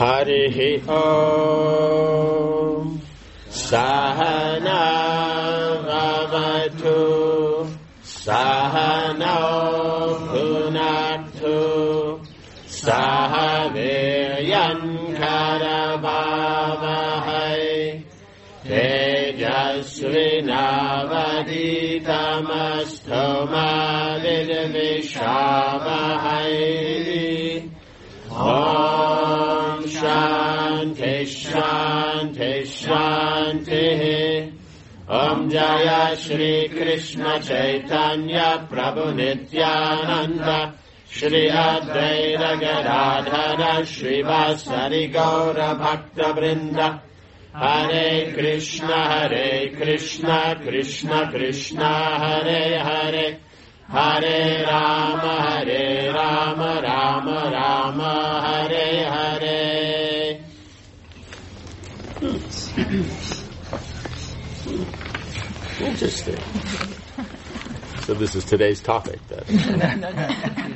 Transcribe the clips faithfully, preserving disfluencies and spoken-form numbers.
Harihi Om Sahana Vavatu Sahana Punatu Sahaviryan Karavavahai Tejasvinavaditamasto Vidvishavahai Om Shanti Shanti Shanti Om Jaya Shri Krishna Chaitanya Prabhu Nityananda Shri Advaita Gadadhara Shri Vasari Gaura Bhakta Vrinda Hare Krishna Hare Krishna Krishna Krishna Hare Hare Hare Rama Hare Rama Rama Rama Hare Hare. Interesting. So this is today's topic then. no, no, no.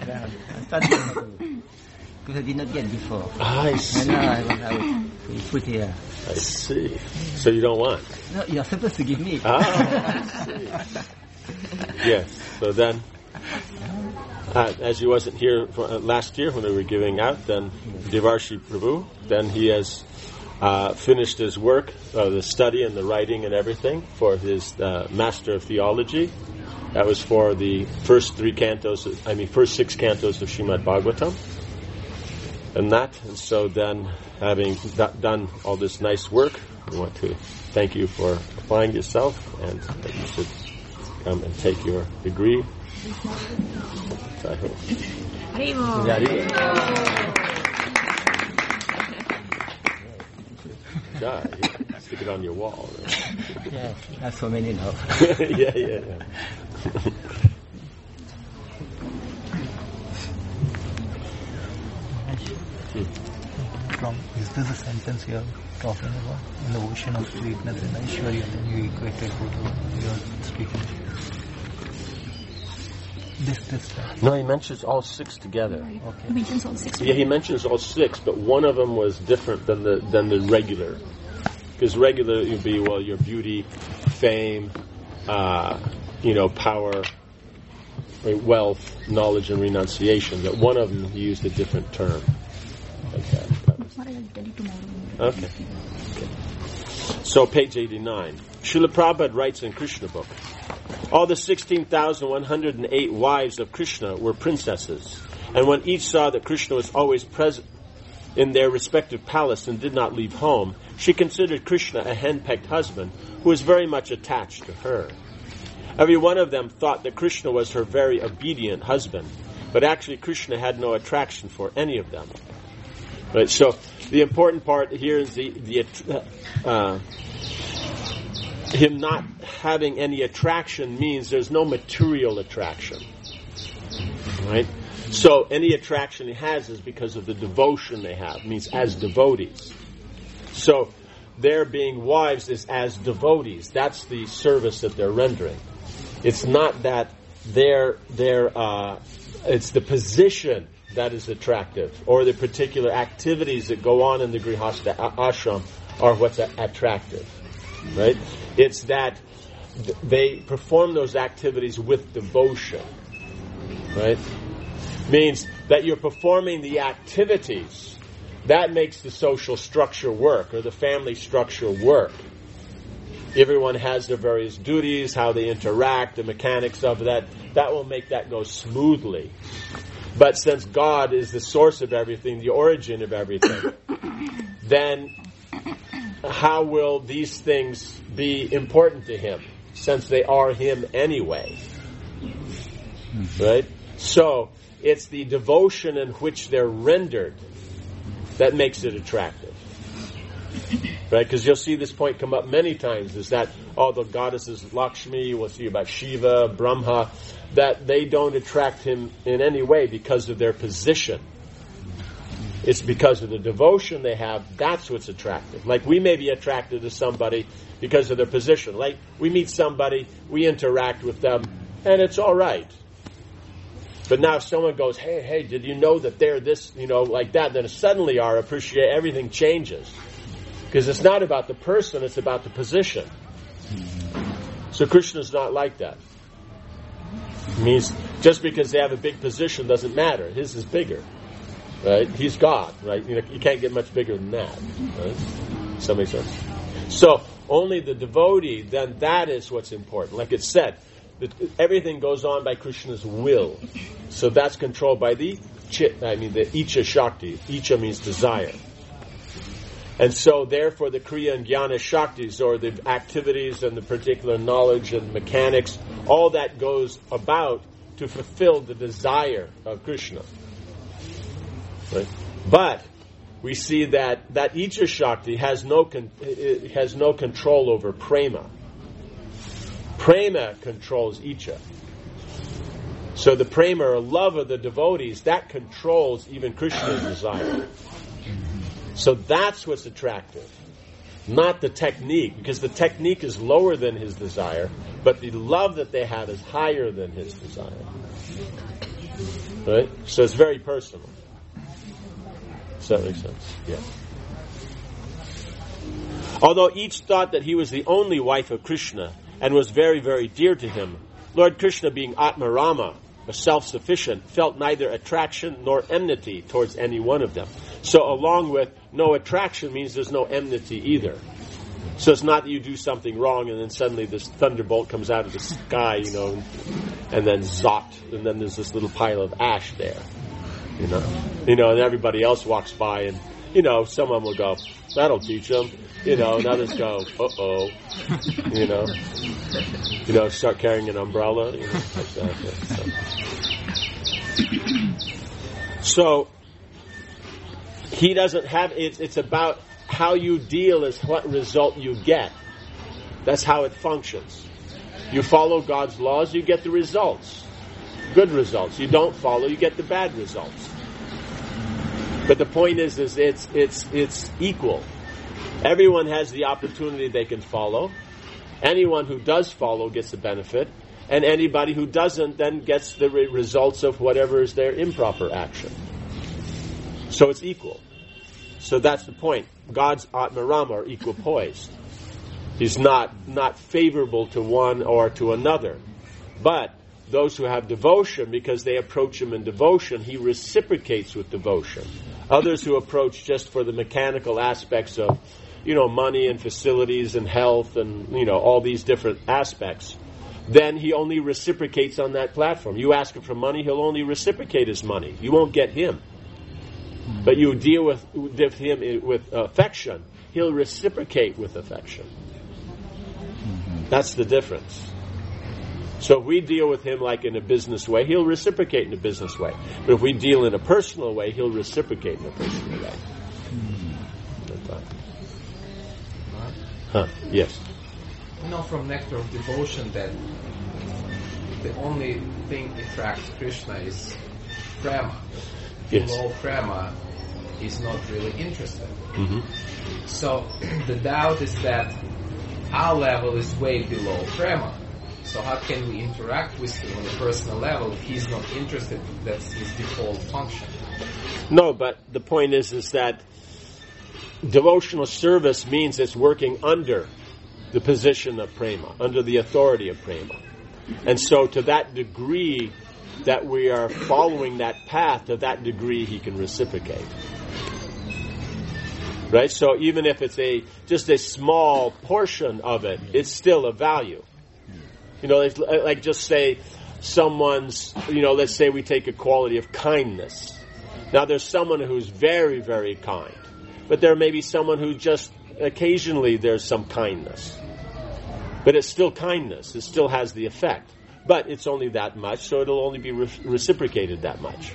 Because I did not get before. I see. And now I want to put here. I see. So you don't want? No, you're supposed to give me. Ah, I see. Yes. So then, uh, as he wasn't here for, uh, last year when we were giving out, then Devarshi Prabhu, then he has uh, finished his work, uh, the study and the writing and everything for his uh, Master of Theology. That was for the first three cantos, of, I mean, first six cantos of Srimad Bhagavatam. And that, and so then, having d- done all this nice work, we want to thank you for applying yourself, and that you should come and take your degree. So I hope. Haribol. Yeah, yeah. Stick it on your wall. Right? Yeah, not so many now. yeah, yeah, yeah. From, is this a sentence you're talking about? In the ocean of sweetness and Aishwarya, then you equated what you're speaking. This, this, that. No, he mentions all six together. Okay. He mentions all six. Yeah, he mentions all six, but one of them was different than the than the regular. Because regular would be, well, your beauty, fame, uh, you know, power, wealth, knowledge, and renunciation. But one of them he used a different term. Like that. That was... What I'll tell you tomorrow. Okay. okay. So, page eighty-nine. Srila Prabhupada writes in Krishna book, all the sixteen thousand one hundred eight wives of Krishna were princesses, and when each saw that Krishna was always present in their respective palace and did not leave home, she considered Krishna a henpecked husband who was very much attached to her. Every one of them thought that Krishna was her very obedient husband, but actually Krishna had no attraction for any of them. Right, so the important part here is the the uh, him not having any attraction means there's no material attraction. Right? So any attraction he has is because of the devotion they have, means as devotees. So their being wives is as devotees. That's the service that they're rendering. It's not that they're they're uh, it's the position that is attractive, or the particular activities that go on in the Grihastha ashram are what's attractive, right? It's that th- they perform those activities with devotion, right? Means that you're performing the activities that makes the social structure work, or the family structure work. Everyone has their various duties, how they interact, the mechanics of that. That will make that go smoothly. But since God is the source of everything, the origin of everything, then how will these things be important to Him, since they are Him anyway? Right? So, it's the devotion in which they're rendered that makes it attractive. Right? Because you'll see this point come up many times, is that all the goddesses, Lakshmi, we'll see about Shiva, Brahma, that they don't attract him in any way because of their position. It's because of the devotion they have, that's what's attractive. Like we may be attracted to somebody because of their position. Like we meet somebody, we interact with them, and it's all right. But now if someone goes, hey, hey, did you know that they're this, you know, like that, then suddenly our appreciate everything changes. Because it's not about the person, it's about the position. So Krishna's not like that. It means just because they have a big position doesn't matter. His is bigger. Right? He's God, right? You know, you can't get much bigger than that. Right? Does that make sense? So only the devotee, then that is what's important. Like it said, that everything goes on by Krishna's will. So that's controlled by the chit, I mean the Icha Shakti. Icha means desire. And so therefore the Kriya and Jnana Shaktis, or the activities and the particular knowledge and mechanics, all that goes about to fulfill the desire of Krishna. Right? But we see that that Icha Shakti has no con- it has no control over prema. Prema controls Icha. So the prema, or love of the devotees, that controls even Krishna's desire. So that's what's attractive, not the technique, because the technique is lower than his desire, but the love that they have is higher than his desire. Right? So it's very personal. Does that make sense? Yeah. Although each thought that he was the only wife of Krishna and was very, very dear to him, Lord Krishna, being Atmarama, a self-sufficient, felt neither attraction nor enmity towards any one of them. So along with no attraction means there's no enmity either. So it's not that you do something wrong and then suddenly this thunderbolt comes out of the sky, you know, and then zot, and then there's this little pile of ash there. You know, you know, and everybody else walks by, and you know, some of them will go, "That'll teach them." You know, and others go, "Uh oh," you know, you know, start carrying an umbrella. You know, like that. So. so he doesn't have. It's it's about how you deal is what result you get. That's how it functions. You follow God's laws, you get the results. Good results. You don't follow, you get the bad results. But the point is, is it's it's it's equal. Everyone has the opportunity they can follow. Anyone who does follow gets the benefit, and anybody who doesn't then gets the re- results of whatever is their improper action. So it's equal. So that's the point. God's Atmarama are equal poised. He's not not favorable to one or to another, but those who have devotion, because they approach him in devotion, he reciprocates with devotion. Others who approach just for the mechanical aspects of, you know, money and facilities and health and, you know, all these different aspects, then he only reciprocates on that platform. You ask him for money, he'll only reciprocate his money. You won't get him. But you deal with, with him with affection, he'll reciprocate with affection. That's the difference. So if we deal with him like in a business way, he'll reciprocate in a business way. But if we deal in a personal way, he'll reciprocate in a personal way. Huh? Yes. You know from Nectar of Devotion that the only thing attracts Krishna is prema. Yes. Below prema, he's not really interested. Mm-hmm. So the doubt is that our level is way below prema. So how can we interact with him on a personal level if he's not interested? That's his default function. No, but the point is, is that devotional service means it's working under the position of prema, under the authority of prema. And so to that degree that we are following that path, to that degree he can reciprocate. Right? So even if it's a just a small portion of it, it's still of value. You know, like just say someone's, you know, let's say we take a quality of kindness. Now there's someone who's very, very kind. But there may be someone who just, occasionally there's some kindness. But it's still kindness. It still has the effect. But it's only that much, so it'll only be re- reciprocated that much.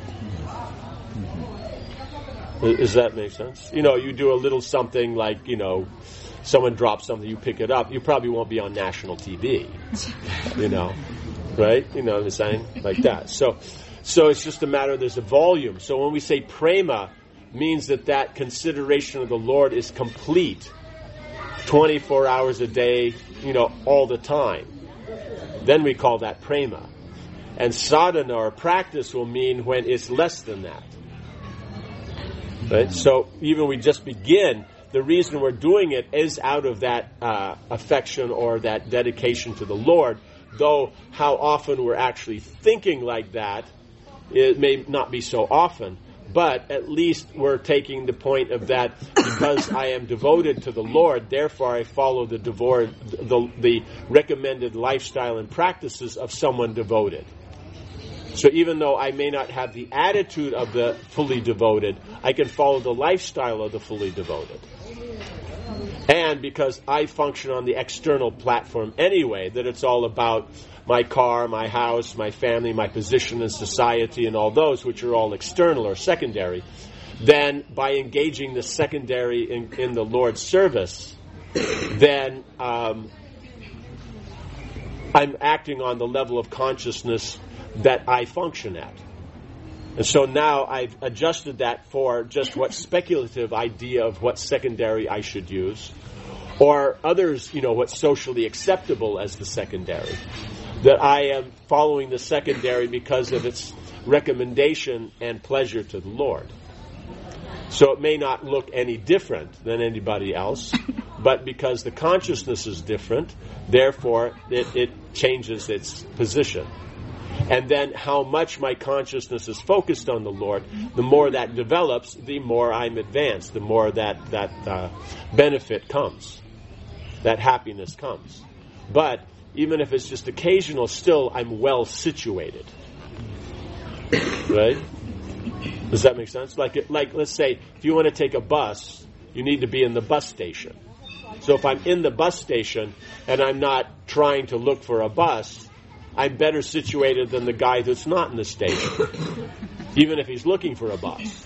Does that make sense? You know, you do a little something like, you know, someone drops something, you pick it up, you probably won't be on national T V. You know, right? You know what I'm saying? Like that. So, so it's just a matter of there's a volume. So when we say prema, means that that consideration of the Lord is complete, twenty-four hours a day, you know, all the time. Then we call that prema. And sadhana or practice will mean when it's less than that. Right? So even we just begin, the reason we're doing it is out of that uh, affection or that dedication to the Lord, though how often we're actually thinking like that, it may not be so often. But at least we're taking the point of that because I am devoted to the Lord, therefore I follow the, devor- the, the recommended lifestyle and practices of someone devoted. So even though I may not have the attitude of the fully devoted, I can follow the lifestyle of the fully devoted. And because I function on the external platform anyway, that it's all about my car, my house, my family, my position in society, and all those, which are all external or secondary, then by engaging the secondary in, in the Lord's service, then um, I'm acting on the level of consciousness that I function at. And so now I've adjusted that for just what speculative idea of what secondary I should use, or others, you know, what's socially acceptable as the secondary. That I am following the secondary because of its recommendation and pleasure to the Lord. So it may not look any different than anybody else, but because the consciousness is different, therefore it, it changes its position. And then how much my consciousness is focused on the Lord, the more that develops, the more I'm advanced, the more that, that uh, benefit comes, that happiness comes. But even if it's just occasional, still I'm well situated. Right? Does that make sense? Like, like, let's say, if you want to take a bus, you need to be in the bus station. So if I'm in the bus station and I'm not trying to look for a bus, I'm better situated than the guy that's not in the station, even if he's looking for a bus.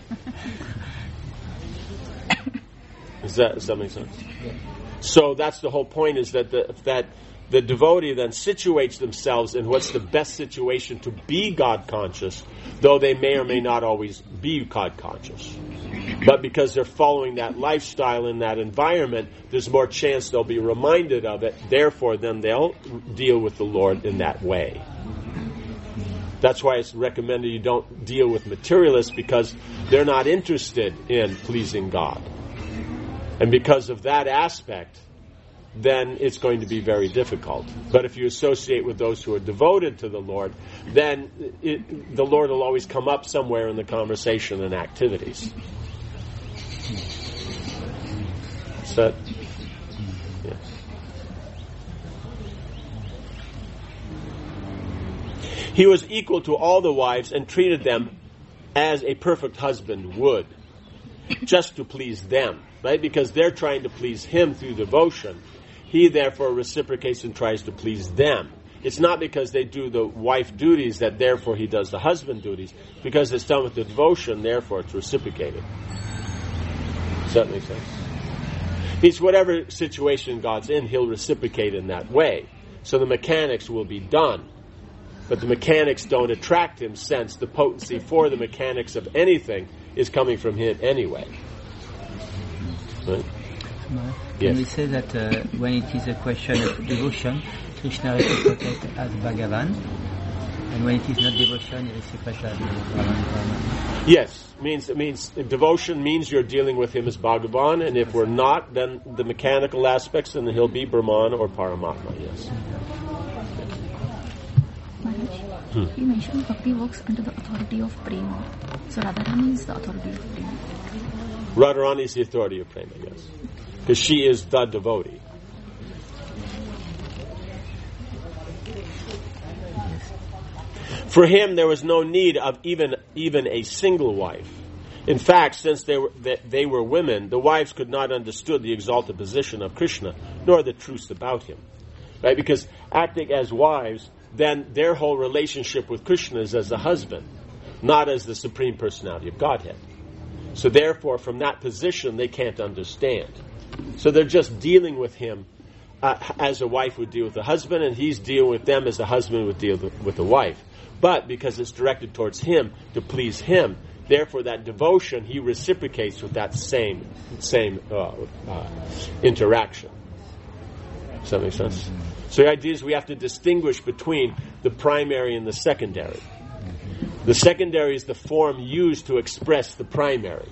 Does that, does that make sense? So that's the whole point, is that the, that the devotee then situates themselves in what's the best situation to be God conscious, though they may or may not always be God conscious. But because they're following that lifestyle in that environment, there's more chance they'll be reminded of it. Therefore, then they'll deal with the Lord in that way. That's why it's recommended you don't deal with materialists, because they're not interested in pleasing God. And because of that aspect, then it's going to be very difficult. But if you associate with those who are devoted to the Lord, then it, the Lord will always come up somewhere in the conversation and activities. That, yeah. He was equal to all the wives and treated them as a perfect husband would, just to please them, right? Because they're trying to please him through devotion. He therefore reciprocates and tries to please them. It's not because they do the wife duties that therefore he does the husband duties. Because it's done with the devotion, therefore it's reciprocated. Does that make sense? Means whatever situation God's in, he'll reciprocate in that way. So the mechanics will be done. But the mechanics don't attract him, since the potency for the mechanics of anything is coming from him anyway. Right? No. Yes. Can we say that uh, when it is a question of devotion, Krishna reciprocates as Bhagavan, and when it is not devotion, he reciprocates as Bhagavan? Yes. Means it means devotion means you're dealing with him as Bhagavan, and if we're not, then the mechanical aspects, then he'll be Brahman or Paramatma. Yes. Hmm. You mentioned Bhakti works under the authority of Prema. So Radharani is the authority of Prema. Radharani is the authority of Prema, yes. Because she is the devotee. For him, there was no need of even even a single wife. In fact, since they were they were women, the wives could not understood the exalted position of Krishna, nor the truths about him. Right? Because acting as wives, then their whole relationship with Krishna is as a husband, not as the Supreme Personality of Godhead. So therefore, from that position, they can't understand. So they're just dealing with him uh, as a wife would deal with a husband, and he's dealing with them as a husband would deal with a wife. But because it's directed towards him, to please him, therefore that devotion, he reciprocates with that same same uh, uh, interaction. Does that make sense? So the idea is we have to distinguish between the primary and the secondary. The secondary is the form used to express the primary.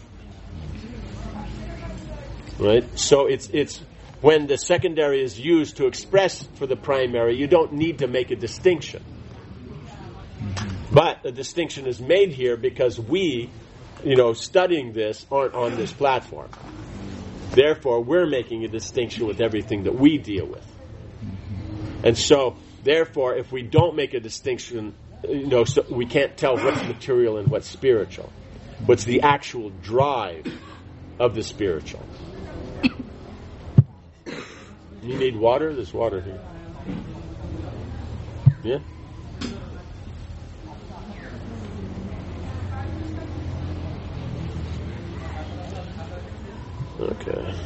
Right? So it's it's when the secondary is used to express for the primary, you don't need to make a distinction. But a distinction is made here because we, you know, studying this aren't on this platform. Therefore, we're making a distinction with everything that we deal with. And so, therefore, if we don't make a distinction, you know, so we can't tell what's material and what's spiritual. What's the actual drive of the spiritual. You need water? There's water here. Yeah? Okay.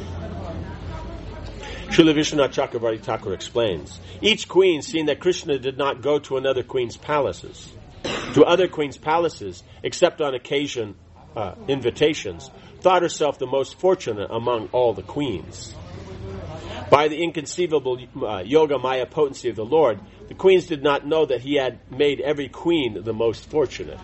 Srila Vishwanath Chakravarti Thakur explains, each queen, seeing that Krishna did not go to another queen's palaces, to other queen's palaces, except on occasion uh, invitations, thought herself the most fortunate among all the queens. By the inconceivable uh, yoga maya potency of the Lord, the queens did not know that he had made every queen the most fortunate.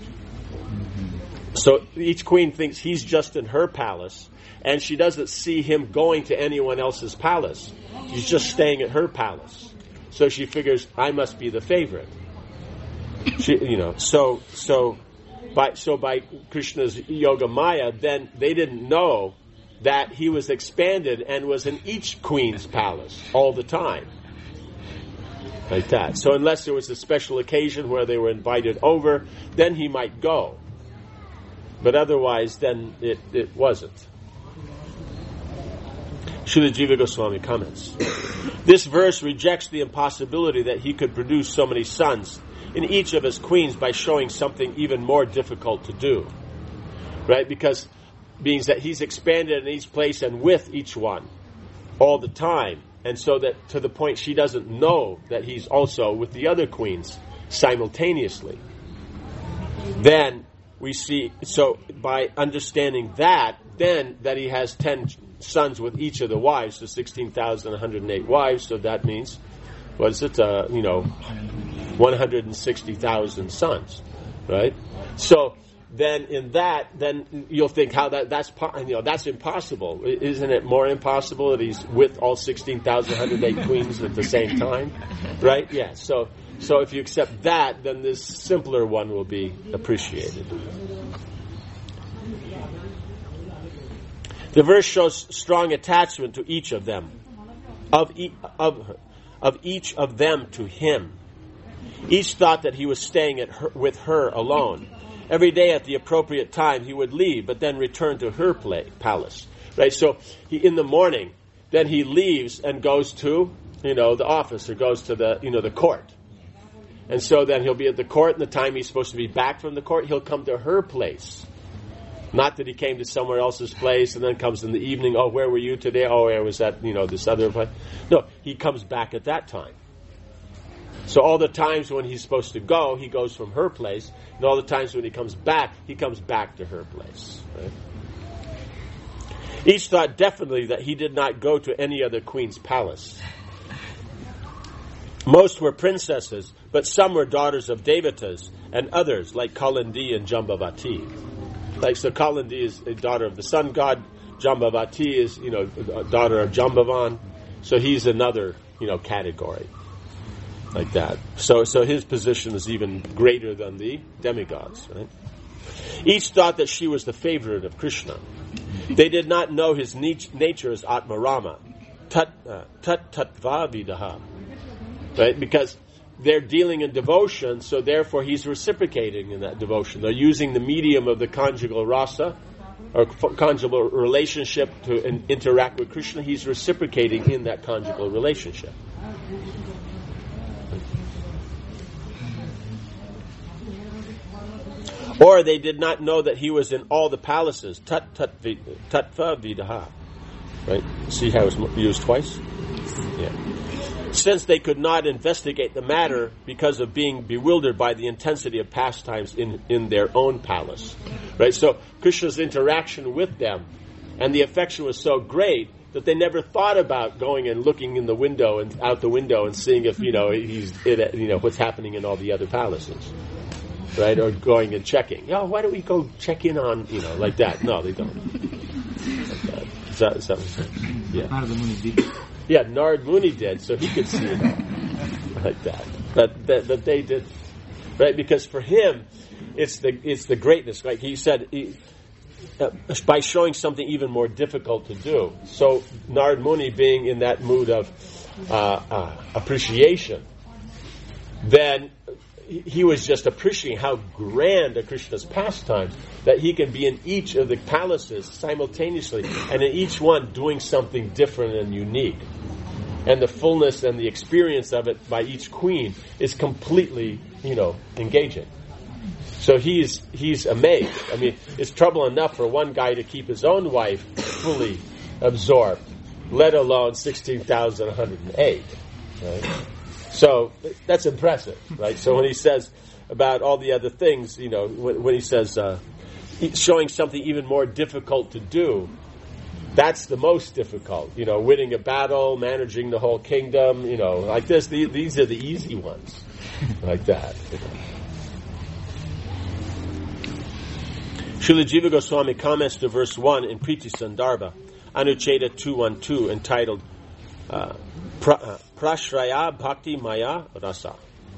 So each queen thinks he's just in her palace, and she doesn't see him going to anyone else's palace. He's just staying at her palace. So she figures, I must be the favorite. She, you know, so so by so by Krishna's yoga maya, then they didn't know that he was expanded and was in each queen's palace all the time. Like that. So unless there was a special occasion where they were invited over, then he might go. But otherwise, then it, it wasn't. Srila Jiva Goswami comments, this verse rejects the impossibility that he could produce so many sons in each of his queens by showing something even more difficult to do. Right? Because means that he's expanded in each place and with each one all the time, and so that to the point she doesn't know that he's also with the other queens simultaneously. Then we see, so by understanding that, then that he has ten sons with each of the wives, so sixteen thousand one hundred eight wives, so that means, what is it, uh, you know, one hundred sixty thousand sons, right? So then in that, then you'll think how that that's you know that's impossible. Isn't it more impossible that he's with all sixteen thousand one hundred eight queens at the same time, right? Yeah. So so if you accept that, then this simpler one will be appreciated. The verse shows strong attachment to each of them, of e- of of each of them to him. Each thought that he was staying at her, with her alone. Every day at the appropriate time he would leave, but then return to her play, palace. Right? So he, in the morning, then he leaves and goes to, you know, the office or goes to the, you know, the court. And so then he'll be at the court, and the time he's supposed to be back from the court, he'll come to her place. Not that he came to somewhere else's place and then comes in the evening, oh, where were you today? Oh, I was at, you know, this other place. No, he comes back at that time. So all the times when he's supposed to go, he goes from her place. And all the times when he comes back, he comes back to her place. Right? Each thought definitely that he did not go to any other queen's palace. Most were princesses, but some were daughters of Devatas, and others, like Kalindi and Jambavati. Like, so Kalindi is a daughter of the sun god. Jambavati is, you know, a daughter of Jambavan. So he's another, you know, category. Like that. So so his position is even greater than the demigods, right? Each thought that she was the favorite of Krishna. They did not know his nature as Atmarama. Tat uh, tat tattva vidaha. Right? Because they're dealing in devotion, so therefore he's reciprocating in that devotion. They're using the medium of the conjugal rasa, or conjugal relationship to in, interact with Krishna. He's reciprocating in that conjugal relationship. Or they did not know that he was in all the palaces. Tat tat tattva vidaha. Right? See how it's used twice? Yeah. Since they could not investigate the matter because of being bewildered by the intensity of pastimes in, in their own palace. Right? So Krishna's interaction with them and the affection was so great that they never thought about going and looking in the window and out the window and seeing if, you know, he's, in, you know, what's happening in all the other palaces, right? Or going and checking. Oh, why don't we go check in on, you know, like that? No, they don't. Like that. Is that, is that what I'm saying? Yeah. Narada Muni did. Yeah, Narad Muni did, so he could see it all. Like that. But that, that they did, right? Because for him, it's the it's the greatness. Like he said, he, uh, by showing something even more difficult to do. So Narad Muni being in that mood of uh, uh, appreciation, then he was just appreciating how grand are Krishna's pastimes, that he can be in each of the palaces simultaneously, and in each one doing something different and unique. And the fullness and the experience of it by each queen is completely, you know, engaging. So he's he's amazed. I mean, it's trouble enough for one guy to keep his own wife fully absorbed, let alone sixteen thousand one hundred eight. Right? So that's impressive, right? So when he says about all the other things, you know, when, when he says uh, showing something even more difficult to do, that's the most difficult. You know, winning a battle, managing the whole kingdom, you know, like this. The, these are the easy ones, like that. You know. Srila Jiva Goswami comments to verse one in Priti Sandarbha, Anucheda two twelve, entitled uh, pra, uh, Prashraya Bhakti Maya Rasa.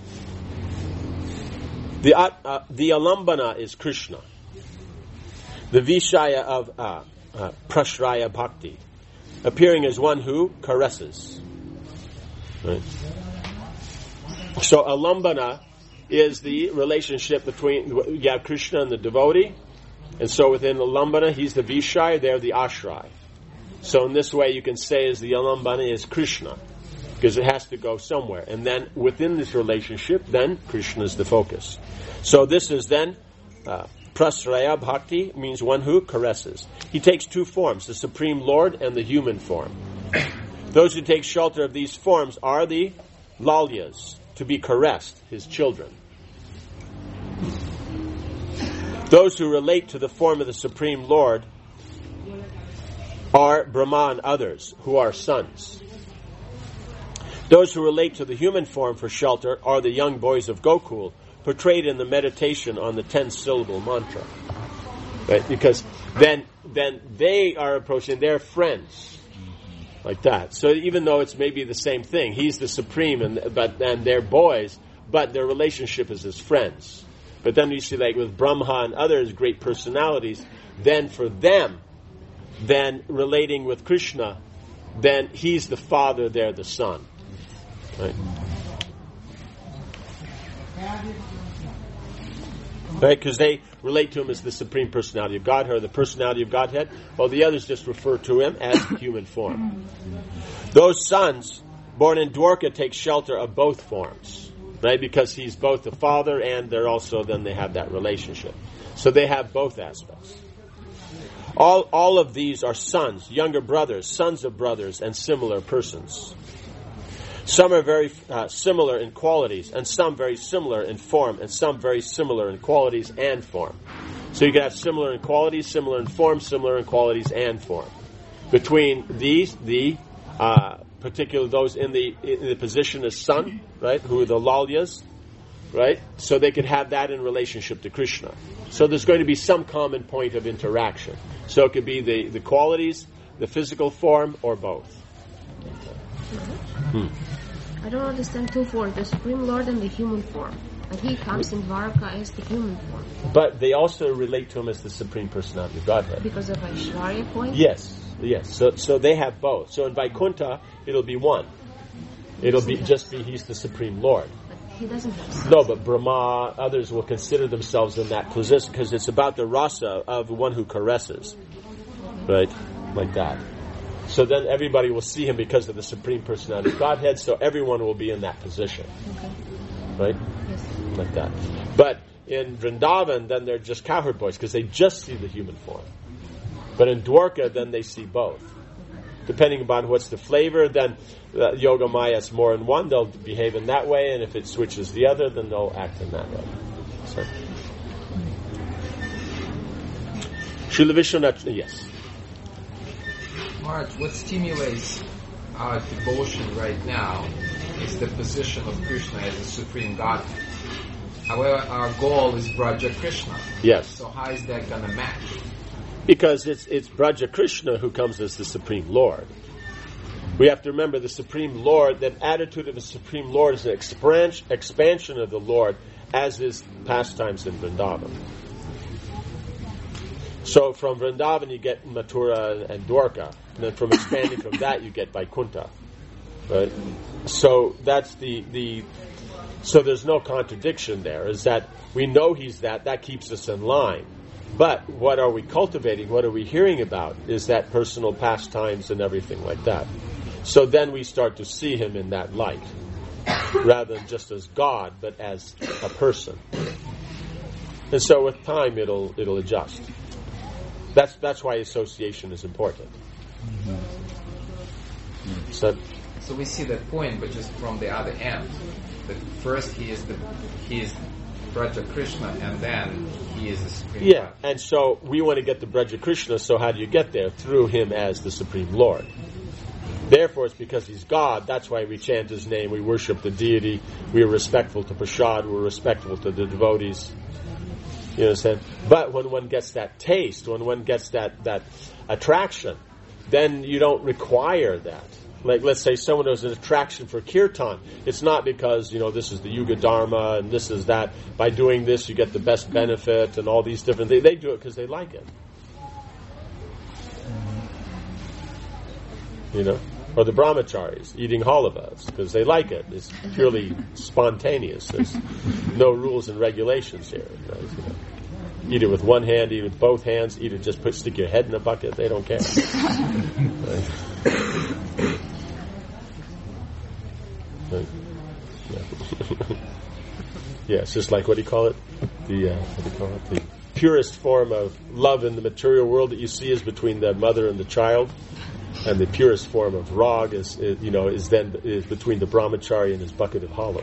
The, uh, the Alambana is Krishna. The Vishaya of uh, uh, Prashraya Bhakti, appearing as one who caresses. Right? So Alambana is the relationship between, you have Krishna and the devotee, and so within Alambana, he's the Vishaya, they're the Ashray. So in this way you can say as the Alambana is Krishna, because it has to go somewhere. And then within this relationship, then Krishna is the focus. So this is then uh, Prasraya Bhakti, means one who caresses. He takes two forms, the Supreme Lord and the human form. Those who take shelter of these forms are the Lalyas, to be caressed, his children. Those who relate to the form of the Supreme Lord are Brahma and others, who are sons. Those who relate to the human form for shelter are the young boys of Gokul, portrayed in the meditation on the ten-syllable mantra. Right? Because then then they are approaching their friends, like that. So even though it's maybe the same thing, he's the supreme, and but and they're boys, but their relationship is as friends. But then you see, like with Brahma and others, great personalities, then for them, then relating with Krishna, then he's the father, they're the son. Right? Right, because they relate to him as the Supreme Personality of Godhead, or the Personality of Godhead, while the others just refer to him as human form. Those sons born in Dwarka take shelter of both forms, right? Because he's both the father and they're also, then they have that relationship. So they have both aspects. All, all of these are sons, younger brothers, sons of brothers, and similar persons. Some are very uh, similar in qualities, and some very similar in form, and some very similar in qualities and form. So you can have similar in qualities, similar in form, similar in qualities and form. Between these, the uh, particular those in the in the position as son, right, who are the Lalyas, right? So they could have that in relationship to Krishna. So there's going to be some common point of interaction. So it could be the, the qualities, the physical form, or both. Hmm. I don't understand two forms, the Supreme Lord and the human form. But he comes in Dwarka as the human form. But they also relate to him as the Supreme Personality of Godhead. Because of Aishwarya point? Yes, yes. So so they have both. So in Vaikuntha, it'll be one. It'll be just be he's the Supreme Lord. But he doesn't have sons. No, but Brahma, others will consider themselves in that position because it's about the rasa of one who caresses. Right? Like that. So then everybody will see him because of the Supreme Personality of Godhead, so everyone will be in that position. Okay. Right? Yes. Like that. But in Vrindavan, then they're just cowherd boys because they just see the human form. But in Dwarka, then they see both. Depending upon what's the flavor, then uh, Yoga Maya is more in one, they'll behave in that way, and if it switches the other, then they'll act in that way. So. Srila Vishwanath, yes. Maharaj, what stimulates our devotion right now is the position of Krishna as a supreme God. However, our goal is Braja Krishna. Yes. So how is that going to match? Because it's it's Braja Krishna who comes as the Supreme Lord. We have to remember the Supreme Lord, that attitude of the Supreme Lord is an expansion, expansion of the Lord, as is pastimes in Vrindavan. So from Vrindavan you get Mathura and Dwarka, and then from expanding from that you get Vaikuntha. Right? So that's the the so there's no contradiction there. Is that we know he's that, that keeps us in line. But what are we cultivating? What are we hearing about? Is that personal pastimes and everything like that. So then we start to see him in that light, rather than just as God, but as a person. And so with time it'll it'll adjust. That's that's why association is important. So, so we see that point, but just from the other end. That first he is the he is Braja Krishna, and then he is the Supreme yeah, Lord. and so we want to get to Braja Krishna. So how do you get there? Through him as the Supreme Lord. Therefore, it's because he's God. That's why we chant his name. We worship the deity. We are respectful to Prasad. We're respectful to the devotees. You understand? But when one gets that taste, when one gets that, that attraction, then you don't require that. Like, let's say someone has an attraction for kirtan. It's not because, you know, this is the Yuga Dharma and this is that. By doing this, you get the best benefit and all these different things. They do it because they like it. You know? Or the brahmacharis eating halavas because they like it. It's purely spontaneous. There's no rules and regulations here. Right? You know, eat it with one hand, eat it with both hands, eat it just put stick your head in a bucket. They don't care. Right? Right? Yeah. Yeah, it's just like, what do you call it? The uh, what do you call it? The purest form of love in the material world that you see is between the mother and the child. And the purest form of rag is, is, you know, is then is between the brahmachari and his bucket of halava.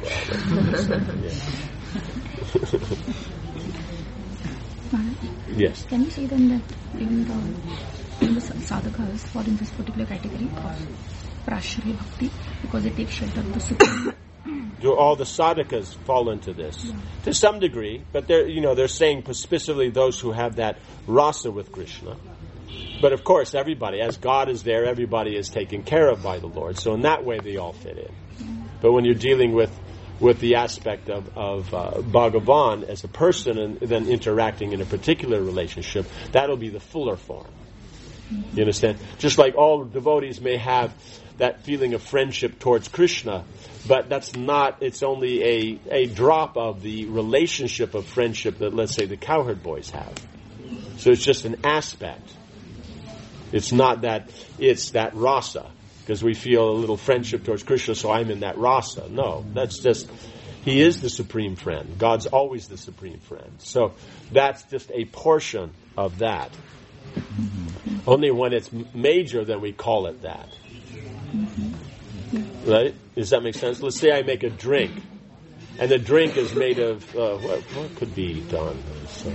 Yeah. Yes. Can you say then that even the, even the sadhakas fall in this particular category of prashraya bhakti because they take shelter of the Supreme? Do all the sadhakas fall into this? Yeah. To some degree, but they're, you know, they're saying specifically those who have that rasa with Krishna. But of course, everybody, as God is there, everybody is taken care of by the Lord. So in that way, they all fit in. But when you're dealing with with the aspect of, of uh, Bhagavan as a person and then interacting in a particular relationship, that'll be the fuller form. You understand? Just like all devotees may have that feeling of friendship towards Krishna, but that's not, it's only a, a drop of the relationship of friendship that, let's say, the cowherd boys have. So it's just an aspect. It's not that it's that rasa, because we feel a little friendship towards Krishna, so I'm in that rasa. No, that's just, he is the supreme friend. God's always the supreme friend. So that's just a portion of that. Mm-hmm. Only when it's major, then we call it that. Mm-hmm. Right? Does that make sense? Let's say I make a drink, and the drink is made of, uh, what, what could be done? So,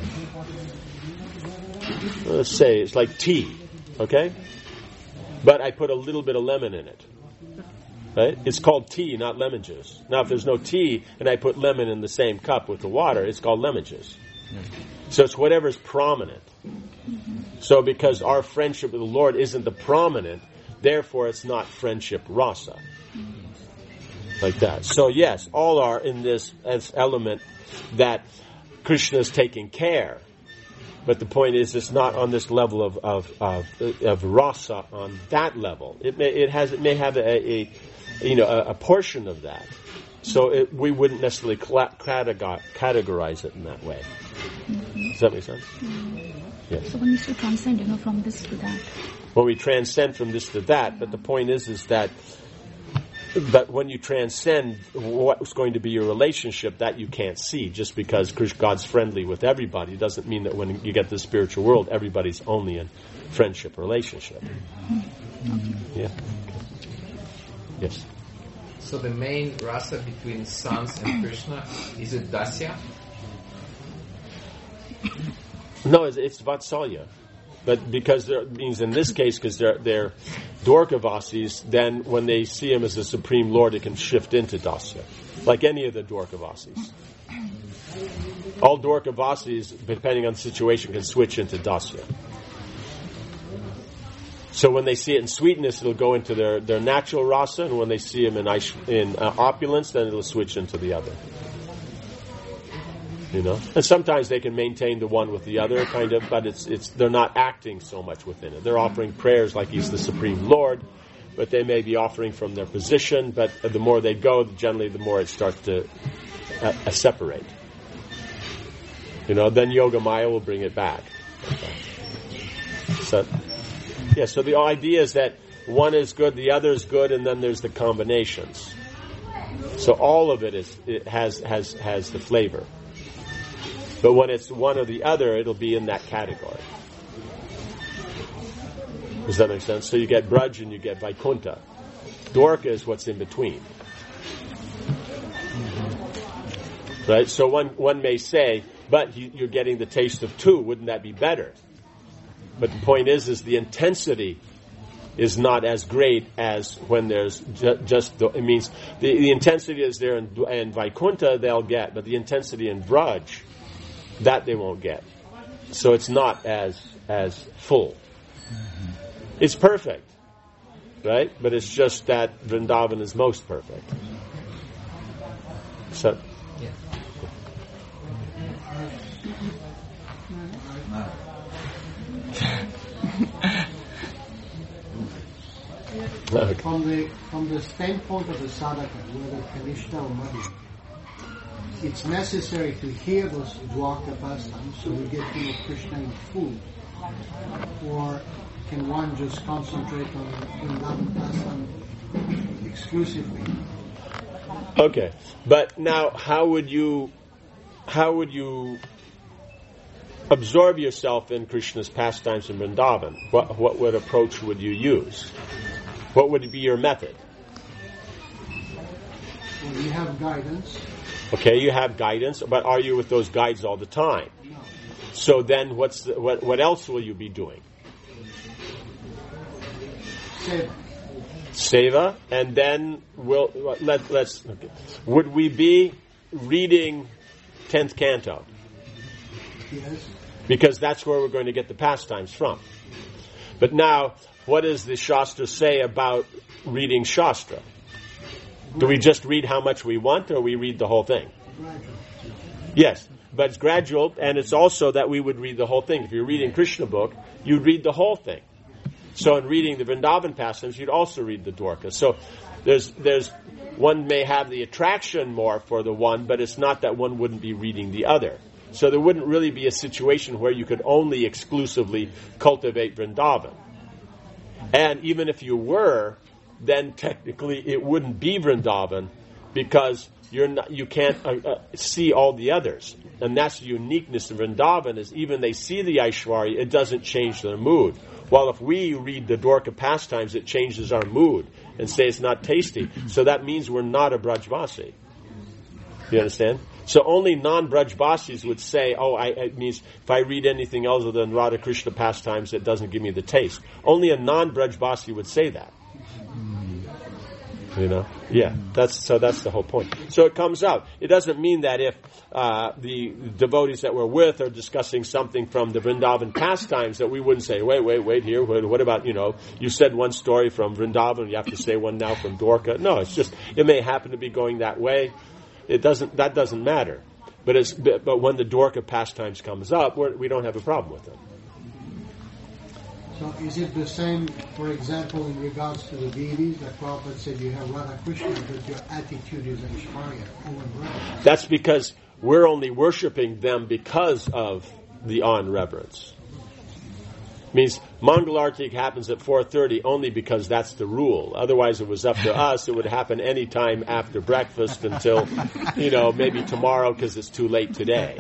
let's say it's like tea. Okay? But I put a little bit of lemon in it. Right? It's called tea, not lemon juice. Now, if there's no tea and I put lemon in the same cup with the water, it's called lemon juice. So it's whatever's prominent. So because our friendship with the Lord isn't the prominent, therefore it's not friendship rasa. Like that. So yes, all are in this as element that Krishna is taking care. But the point is, it's not on this level of of of, of rasa on that level. It may it has it may have a, a you know a, a portion of that. So it, we wouldn't necessarily categorize it in that way. Mm-hmm. Does that make sense? Mm-hmm. Yes. So when we still transcend, you know, from this to that. When we transcend from this to that, but the point is, is that. But when you transcend what's going to be your relationship, that you can't see. Just because God's friendly with everybody doesn't mean that when you get to the spiritual world, everybody's only in friendship relationship. Okay. Yeah. Yes. So the main rasa between sons and Krishna, is it dasya? No, it's, it's vatsalya. But because there means in this case, because they're they're Dwarkavasis, then when they see him as the Supreme Lord, it can shift into Dasya, like any of the Dwarkavasis. All Dwarkavasis, depending on the situation, can switch into Dasya. So when they see it in sweetness, it'll go into their, their natural rasa, and when they see him in in uh, opulence, then it'll switch into the other. You know, and sometimes they can maintain the one with the other, kind of, but it's it's they're not acting so much within it. They're offering prayers like he's the Supreme Lord, but they may be offering from their position. But the more they go, generally, the more it starts to uh, uh, separate. You know, then Yoga Maya will bring it back. So, yeah. So the idea is that one is good, the other is good, and then there's the combinations. So all of it is it has has has the flavor. But when it's one or the other, it'll be in that category. Does that make sense? So you get Braj and you get Vaikuntha. Dwarka is what's in between. Right? So one one may say, but you, you're getting the taste of two. Wouldn't that be better? But the point is, is the intensity is not as great as when there's ju- just, the, it means the, the intensity is there in, in Vaikuntha, they'll get, but the intensity in Braj, that they won't get. So it's not as as full. Mm-hmm. It's perfect, right? But it's just that Vrindavan is most perfect. So, yeah. Okay. From the from the standpoint of the sadhaka, whether Kanishta or Madhya, it's necessary to hear those Dwarka pastimes so we get to know Krishna in full. Or can one just concentrate on Vrindavan pastime exclusively? Okay, but now how would you how would you absorb yourself in Krishna's pastimes in Vrindavan? What what what approach would you use? What would be your method? Well, we have guidance. Okay, you have guidance, but are you with those guides all the time? No. So then, what's the, what? What else will you be doing? Seva. Seva, and then we'll let let's. Okay. Would we be reading tenth canto? Yes. Because that's where we're going to get the pastimes from. But now, what does the Shastra say about reading Shastra? Do we just read how much we want, or we read the whole thing? Gradual. Yes, but it's gradual, and it's also that we would read the whole thing. If you're reading Krishna book, you'd read the whole thing. So in reading the Vrindavan pastimes, you'd also read the Dwarka. So there's there's one may have the attraction more for the one, but it's not that one wouldn't be reading the other. So there wouldn't really be a situation where you could only exclusively cultivate Vrindavan. And even if you were, then technically it wouldn't be Vrindavan because you're not, you can't uh, uh, see all the others. And that's the uniqueness of Vrindavan is even they see the Aishwarya, it doesn't change their mood. While if we read the Dwarka pastimes, it changes our mood and say it's not tasty. So that means we're not a Brajvasi. You understand? So only non-Brajvasis would say, oh, I, it means if I read anything else other than Radha Krishna pastimes, it doesn't give me the taste. Only a non-Brajvasi would say that. You know? Yeah, that's so that's the whole point. So it comes out. It doesn't mean that if uh, the devotees that we're with are discussing something from the Vrindavan pastimes that we wouldn't say, wait, wait, wait, here, what, what about, you know, you said one story from Vrindavan, you have to say one now from Dwarka. No, it's just, it may happen to be going that way. It doesn't. That doesn't matter. But it's. But when the Dwarka pastimes comes up, we're, we don't have a problem with it. So is it the same, for example, in regards to the deities? That Prabhupada said you have Radha Krishna, but your attitude is Aishwarya, over That's because we're only worshiping them because of the on reverence. Means Mangalarti happens at four thirty only because that's the rule. Otherwise, it was up to us. It would happen any time after breakfast until, you know, maybe tomorrow because it's too late today.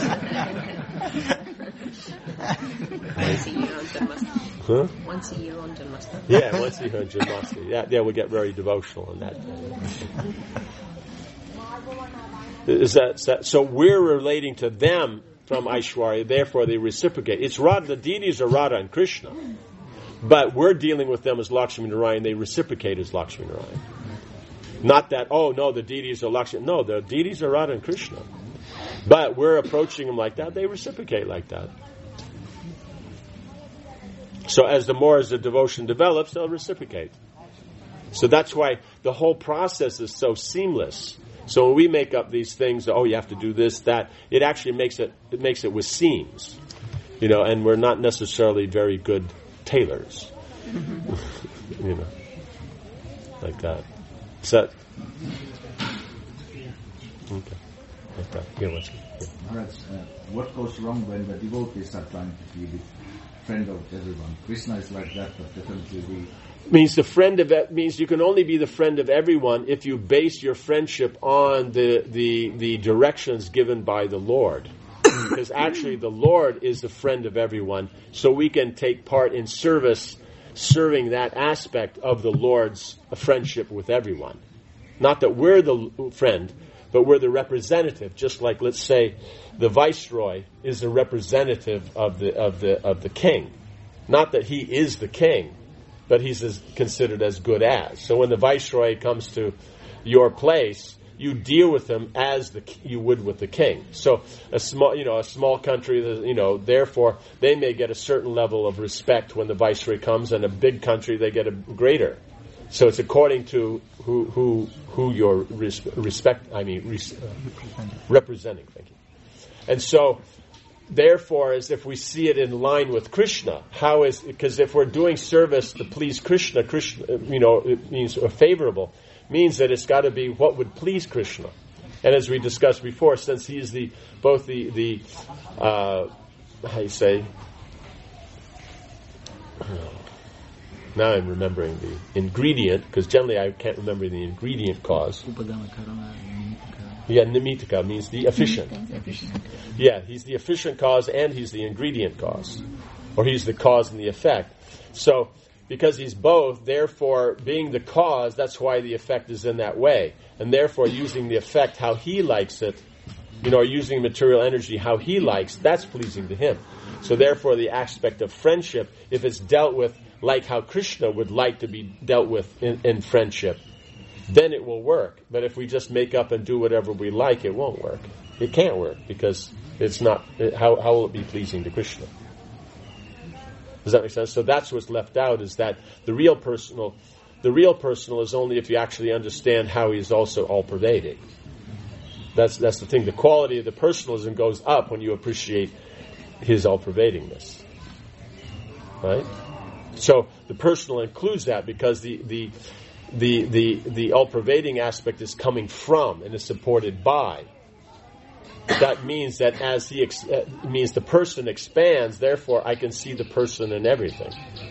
Once a year on Janmashtami. Huh? Once a year on Janmashtami. Yeah, once a year on Janmashtami. Yeah, yeah, we get very devotional in that. Is that, is that so? We're relating to them from Aishwarya, therefore they reciprocate. It's Radha, the deities are Radha and Krishna, but we're dealing with them as Lakshmi Narayan, they reciprocate as Lakshmi Narayan. Not that, oh no, the deities are Lakshmi, no, the deities are Radha and Krishna. But we're approaching them like that, they reciprocate like that. So as the more as the devotion develops, they'll reciprocate. So that's why the whole process is so seamless. So when we make up these things, oh, you have to do this, that, it actually makes it it makes it with seams, you know. And we're not necessarily very good tailors, you know, like that. So, okay, like that. Yeah, what's yeah. Maharaj, uh, what goes wrong when the devotees are trying to be the friend of everyone? Krishna is like that, but definitely we. Means the friend of means you can only be the friend of everyone if you base your friendship on the the, the directions given by the Lord. Because actually the Lord is the friend of everyone, so we can take part in service, serving that aspect of the Lord's friendship with everyone. Not that we're the friend, but we're the representative. Just like, let's say, the viceroy is the representative of the of the of the king. Not that he is the king, but he's as considered as good as. So when the viceroy comes to your place, you deal with him as the you would with the king. So a small, you know, a small country, you know, therefore they may get a certain level of respect when the viceroy comes, and a big country they get a greater. So it's according to who who who you're res- respect. I mean, res- uh, representing. Thank you. And so. Therefore, as if we see it in line with Krishna, how is because if we're doing service to please Krishna, Krishna, you know, it means uh, favorable, means that it's got to be what would please Krishna. And as we discussed before, since he is the both the the uh, how you say, now I'm remembering the ingredient because generally I can't remember the ingredient cause. Yeah, nimitika means the efficient. Yeah, he's the efficient cause and he's the ingredient cause. Or he's the cause and the effect. So, because he's both, therefore, being the cause, that's why the effect is in that way. And therefore, using the effect how he likes it, you know, or using material energy how he likes, that's pleasing to him. So therefore, the aspect of friendship, if it's dealt with like how Krishna would like to be dealt with in, in friendship, then it will work. But if we just make up and do whatever we like, it won't work. It can't work because it's not. It, how how will it be pleasing to Krishna? Does that make sense? So that's what's left out is that the real personal, the real personal is only if you actually understand how he is also all pervading. That's that's the thing. The quality of the personalism goes up when you appreciate his all pervadingness. Right? So the personal includes that because the the The the the all-pervading aspect is coming from and is supported by. That means that as he ex- uh, means the person expands, therefore I can see the person in everything,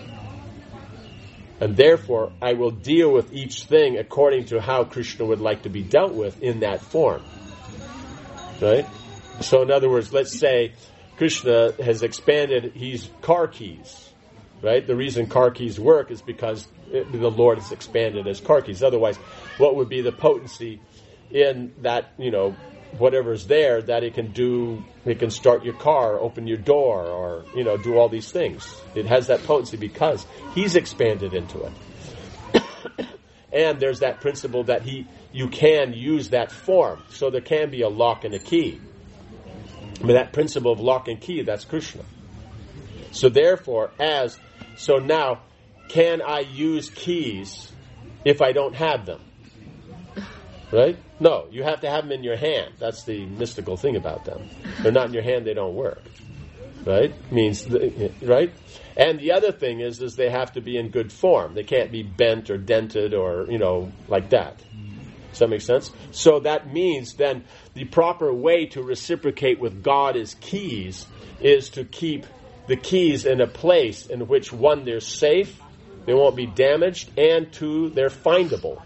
and therefore I will deal with each thing according to how Krishna would like to be dealt with in that form. Right? So in other words, let's say Krishna has expanded. He's car keys. Right? The reason car keys work is because it, the Lord has expanded as car keys. Otherwise, what would be the potency in that, you know, whatever's there that it can do, it can start your car, open your door, or, you know, do all these things. It has that potency because he's expanded into it. And there's that principle that he, you can use that form. So there can be a lock and a key. I mean, that principle of lock and key, that's Krishna. So therefore, as, so now, can I use keys if I don't have them? Right? No, you have to have them in your hand. That's the mystical thing about them. If they're not in your hand, they don't work. Right? Means, right? And the other thing is, is they have to be in good form. They can't be bent or dented or, you know, like that. Does that make sense? So that means then the proper way to reciprocate with God as keys is to keep the keys in a place in which, one, they're safe, they won't be damaged, and two, they're findable.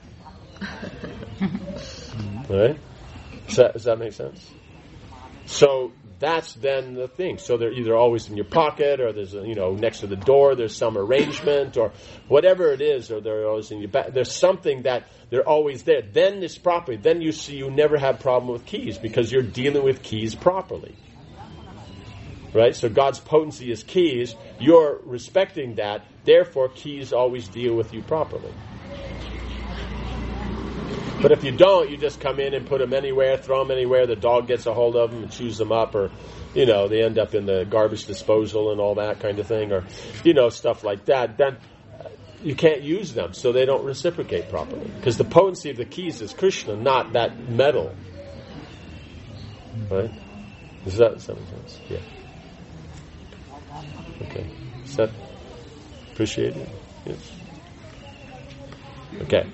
Right? Does that, does that make sense? So that's then the thing. So they're either always in your pocket, or there's a, you know, next to the door, there's some arrangement, or whatever it is, or they're always in your back. There's something that they're always there. Then it's properly. Then you see you never have problem with keys because you're dealing with keys properly. Right? So God's potency is keys. You're respecting that. Therefore, keys always deal with you properly. But if you don't, you just come in and put them anywhere, throw them anywhere, the dog gets a hold of them and chews them up, or, you know, they end up in the garbage disposal and all that kind of thing, or, you know, stuff like that, then you can't use them, so they don't reciprocate properly. Because the potency of the keys is Krishna, not that metal. Right? Does that, does that make sense? Yeah. Okay. Is that appreciated? Yes. Okay.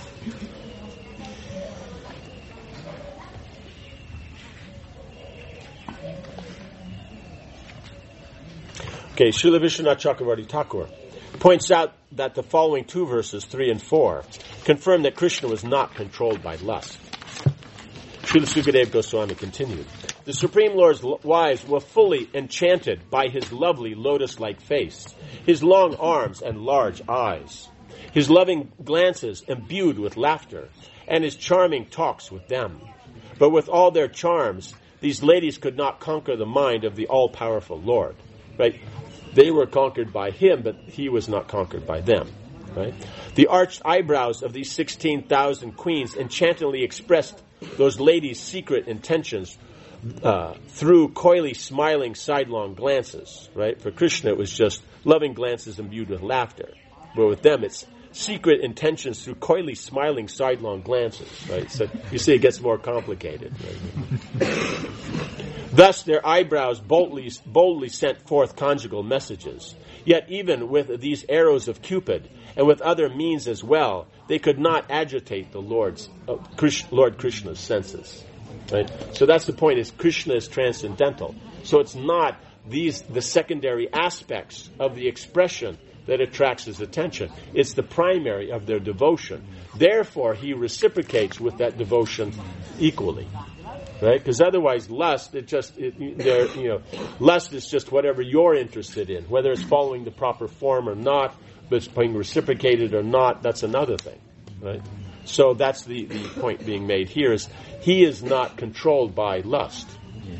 Okay, Srila Vishwanath Chakravarti Thakur points out that the following two verses, three and four, confirm that Krishna was not controlled by lust. Srila Sukadeva Goswami continued, the Supreme Lord's wives were fully enchanted by his lovely lotus-like face, his long arms and large eyes, his loving glances imbued with laughter, and his charming talks with them. But with all their charms, these ladies could not conquer the mind of the all-powerful Lord. Right? They were conquered by him, but he was not conquered by them. Right? The arched eyebrows of these sixteen thousand queens enchantingly expressed those ladies' secret intentions uh, through coyly smiling sidelong glances. Right? For Krishna, it was just loving glances imbued with laughter. But with them, it's secret intentions through coyly smiling sidelong glances. Right? So you see, it gets more complicated. Right? Thus, their eyebrows boldly, boldly sent forth conjugal messages. Yet even with these arrows of Cupid, and with other means as well, they could not agitate the Lord's, uh, Krish, Lord Krishna's senses. Right? So that's the point, is Krishna is transcendental. So it's not these the secondary aspects of the expression that attracts his attention. It's the primary of their devotion. Therefore, he reciprocates with that devotion equally. Right? Because otherwise, lust, it just, it, you know, lust is just whatever you're interested in. Whether it's following the proper form or not, but it's being reciprocated or not, that's another thing. Right? So that's the, the point being made here, is he is not controlled by lust.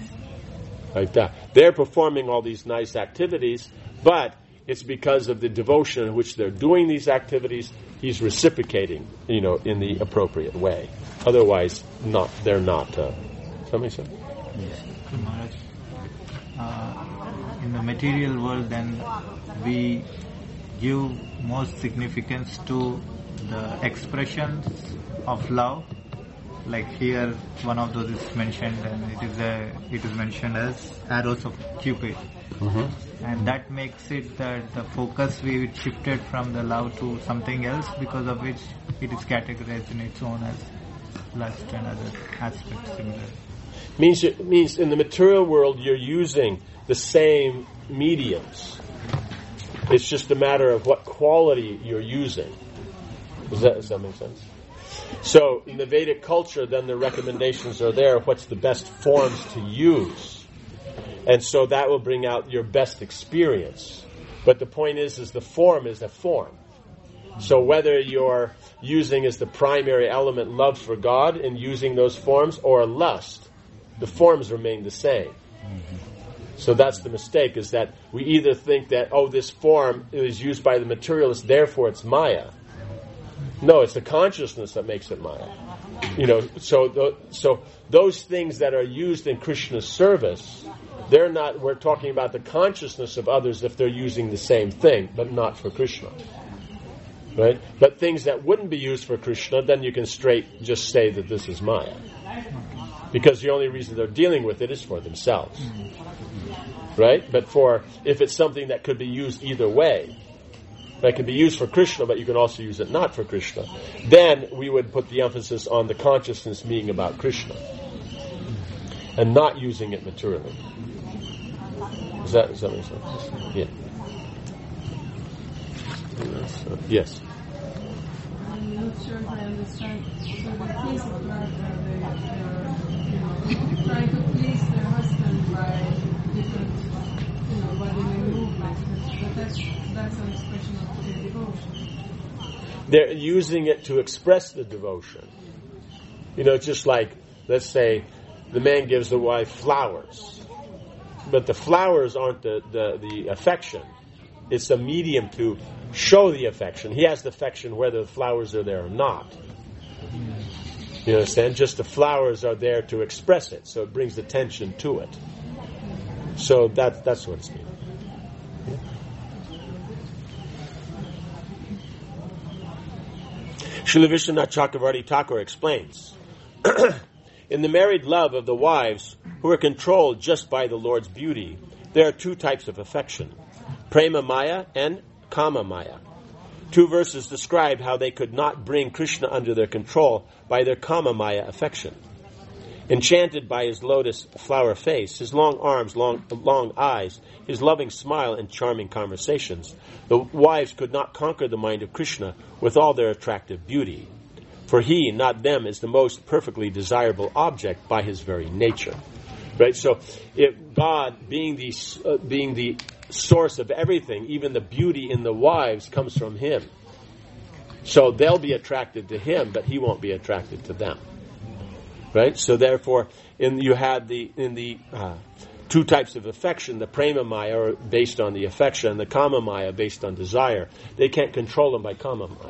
Like that. They're performing all these nice activities, but it's because of the devotion in which they're doing these activities, he's reciprocating, you know, in the appropriate way. Otherwise, not, they're not, uh, does that make sense? Yes. Maharaj, uh, in the material world, then we give most significance to the expressions of love. Like here, one of those is mentioned, and it is a, it is mentioned as arrows of Cupid, mm-hmm. and that makes it that the focus we shifted from the love to something else, because of which it is categorized in its own as lust and other aspects similar. Means it means in the material world you're using the same mediums. It's just a matter of what quality you're using. Does that, does that make sense? So in the Vedic culture, then the recommendations are there. What's the best forms to use? And so that will bring out your best experience. But the point is, is the form is a form. So whether you're using as the primary element love for God and using those forms, or lust, the forms remain the same. So that's the mistake, is that we either think that, oh, this form is used by the materialist, therefore it's Maya. No, it's the consciousness that makes it Maya. You know, so th- so those things that are used in Krishna's service, they're not, we're talking about the consciousness of others if they're using the same thing, but not for Krishna. Right? But things that wouldn't be used for Krishna, then you can straight just say that this is Maya. Because the only reason they're dealing with it is for themselves. Right? But for, if it's something that could be used either way, that can be used for Krishna, but you can also use it not for Krishna, then we would put the emphasis on the consciousness being about Krishna and not using it materially. Does that, does that make sense? Yeah. Uh, yes. I'm not sure if I understand. So the case of love, they are, you know, trying to please their husband by different, you know, bodily movements, but that's that's an expression of their devotion. They're using it to express the devotion. You know, just like, let's say, the man gives the wife flowers. but the flowers aren't the, the, the affection. It's a medium to show the affection. He has the affection whether the flowers are there or not. You understand? Just the flowers are there to express it, so it brings attention to it. So that, that's what it's meaning. Srila Vishwanath Chakravarti Thakur explains, in the married love of the wives who are controlled just by the Lord's beauty, there are two types of affection, Prema Maya and Kama Maya. Two verses describe how they could not bring Krishna under their control by their Kama Maya affection. Enchanted by his lotus flower face, his long arms, long, long eyes, his loving smile and charming conversations, the wives could not conquer the mind of Krishna with all their attractive beauty. For he, not them, is the most perfectly desirable object by his very nature. Right? So, if God, being the, uh, being the source of everything, even the beauty in the wives comes from him. So they'll be attracted to him, but he won't be attracted to them. Right? So therefore, in you have the in the uh, two types of affection, the Prema Maya are based on the affection, and the Kama Maya based on desire. They can't control them by Kama Maya.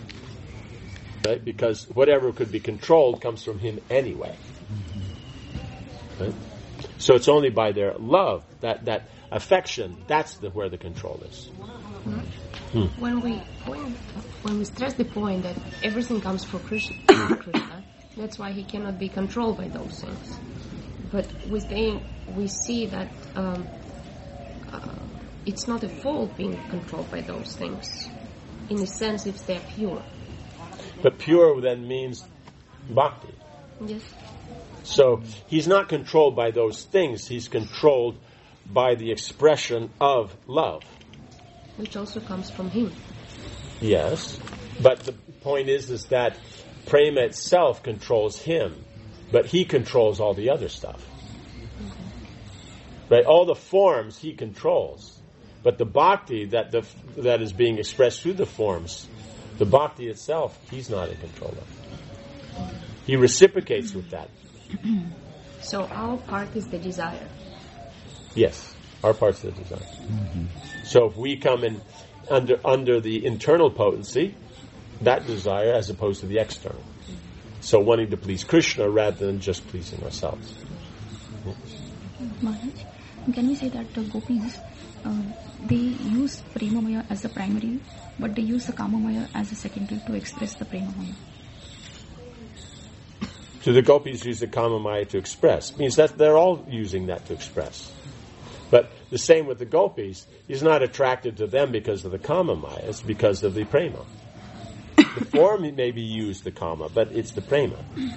Right? Because whatever could be controlled comes from him anyway. Right? So it's only by their love, that, that affection, that's the, where the control is. Mm-hmm. Hmm. When we when, when we stress the point that everything comes from Krishna, Krishna, that's why he cannot be controlled by those things. But we think, we see that um, uh, it's not a fault being controlled by those things, in a sense if they're pure. But pure then means bhakti. Yes. So he's not controlled by those things. He's controlled by the expression of love. Which also comes from him. Yes. But the point is, is that prema itself controls him, but he controls all the other stuff. Mm-hmm. Right? All the forms he controls. But the bhakti that the that is being expressed through the forms, the bhakti itself, he's not in control of. He reciprocates with that. So our part is the desire. Yes, our part's the desire. Mm-hmm. So if we come in under under the internal potency, that desire as opposed to the external. So wanting to please Krishna rather than just pleasing ourselves. Maharaj, can we say that the gopis, uh, they use Prema Maya as the primary, but they use the Kama Maya as a secondary to express the Prema Maya? So the gopis use the Kama Maya to express. Means that they're all using that to express. But the same with the gopis. He's not attracted to them because of the Kama Maya. It's because of the Prema. The form may be used, the Kama, but it's the Prema.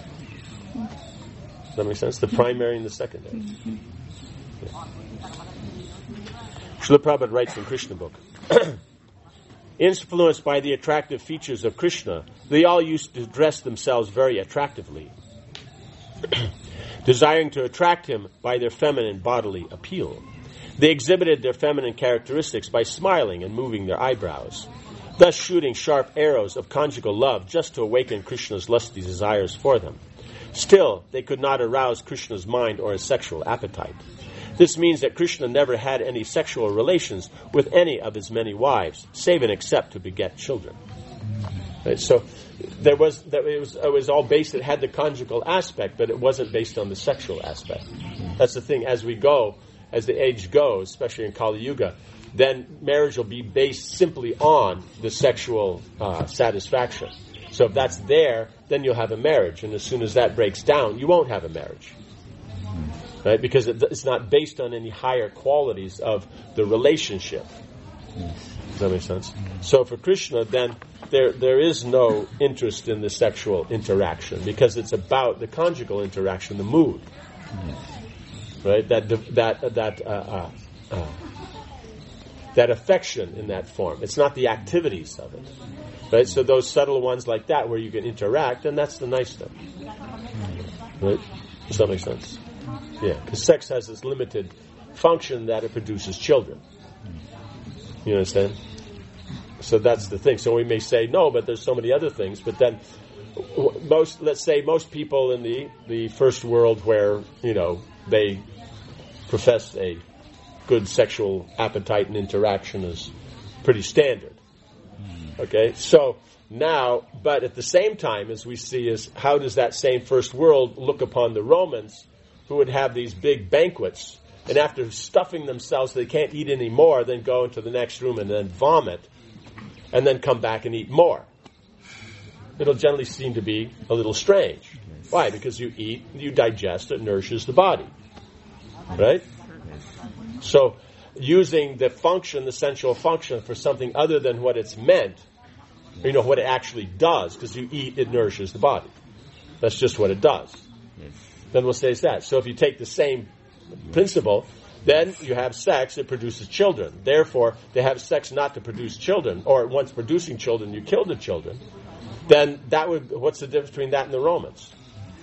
Does that make sense? The primary and the secondary. Yeah. Srila Prabhupada writes in Krishna book, influenced by the attractive features of Krishna, they all used to dress themselves very attractively, desiring to attract him by their feminine bodily appeal. They exhibited their feminine characteristics by smiling and moving their eyebrows, thus shooting sharp arrows of conjugal love just to awaken Krishna's lusty desires for them. Still, they could not arouse Krishna's mind or his sexual appetite. This means that Krishna never had any sexual relations with any of his many wives, save and except to beget children. Right? So there was that it was it was all based. It had the conjugal aspect, but it wasn't based on the sexual aspect. That's the thing. As we go, as the age goes, especially in Kali Yuga, then marriage will be based simply on the sexual uh, satisfaction. So if that's there, then you'll have a marriage, and as soon as that breaks down, you won't have a marriage. Right? Because it, it's not based on any higher qualities of the relationship. Does that make sense? So for Krishna, then there there is no interest in the sexual interaction because it's about the conjugal interaction, the mood, right? That that that uh, uh, uh, that affection in that form. It's not the activities of it, right? So those subtle ones like that, where you can interact, and that's the nice stuff, right? Does that make sense? Yeah, because sex has this limited function that it produces children. You understand? So that's the thing. So we may say, no, but there's so many other things. But then, most, let's say most people in the, the first world where, you know, they profess a good sexual appetite and interaction is pretty standard. Okay, so now, but at the same time, as we see, is how does that same first world look upon the Romans, who would have these big banquets, and after stuffing themselves, they can't eat any more, then go into the next room and then vomit, and then come back and eat more. It'll generally seem to be a little strange. Why? Because you eat, you digest, it nourishes the body. Right? So, using the function, the sensual function, for something other than what it's meant, you know, what it actually does, because you eat, it nourishes the body. That's just what it does. Then we'll say it's that. So if you take the same principle, then you have sex, it produces children. Therefore, to have sex not to produce children, or once producing children, you kill the children, then that would, what's the difference between that and the Romans?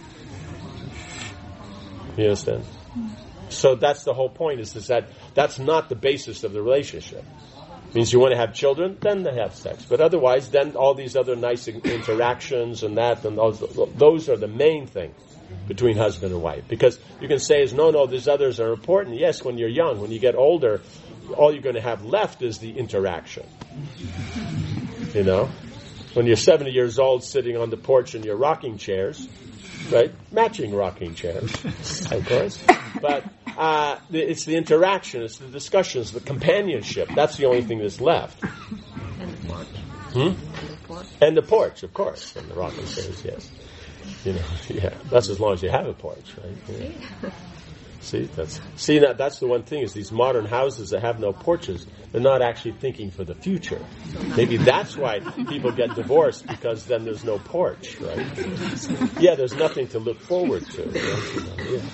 You understand? So that's the whole point, is, is that that's not the basis of the relationship. It means you want to have children, then they have sex. But otherwise, then all these other nice interactions and that, and those, those are the main thing between husband and wife. Because you can say, is no, no, these others are important. Yes, when you're young. When you get older, all you're going to have left is the interaction. You know? When you're seventy years old, sitting on the porch in your rocking chairs, right? Matching rocking chairs, of course. But uh, it's the interaction, it's the discussions, the companionship. That's the only thing that's left. And the porch. Hmm? And the porch. And the porch, of course. And the rocking chairs, yes. You know, yeah. That's as long as you have a porch, right? Yeah. See, that's see that that's the one thing, is these modern houses that have no porches, they're not actually thinking for the future. Maybe that's why people get divorced, because then there's no porch, right? Yeah, there's nothing to look forward to. Right? Yeah.